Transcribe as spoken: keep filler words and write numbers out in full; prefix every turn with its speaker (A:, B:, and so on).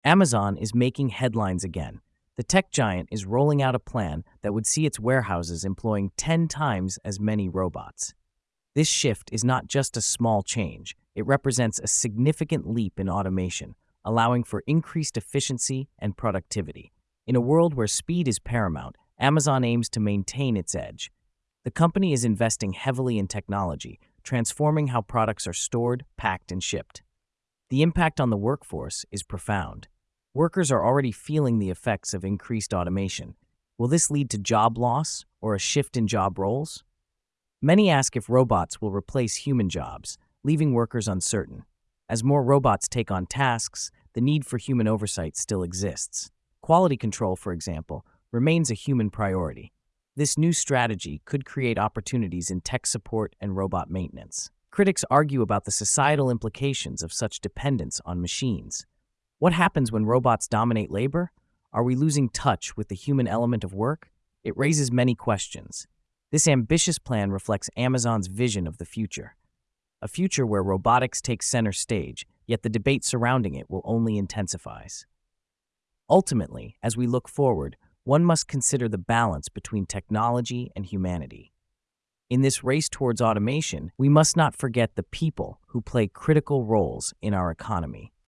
A: Amazon is making headlines again. The tech giant is rolling out a plan that would see its warehouses employing ten times as many robots. This shift is not just a small change, it represents a significant leap in automation, allowing for increased efficiency and productivity. In a world where speed is paramount, Amazon aims to maintain its edge. The company is investing heavily in technology, transforming how products are stored, packed, and shipped. The impact on the workforce is profound. Workers are already feeling the effects of increased automation. Will this lead to job loss or a shift in job roles? Many ask if robots will replace human jobs, leaving workers uncertain. As more robots take on tasks, the need for human oversight still exists. Quality control, for example, remains a human priority. This new strategy could create opportunities in tech support and robot maintenance. Critics argue about the societal implications of such dependence on machines. What happens when robots dominate labor? Are we losing touch with the human element of work? It raises many questions. This ambitious plan reflects Amazon's vision of the future. A future where robotics takes center stage, yet the debate surrounding it will only intensify. Ultimately, as we look forward, one must consider the balance between technology and humanity. In this race towards automation, we must not forget the people who play critical roles in our economy.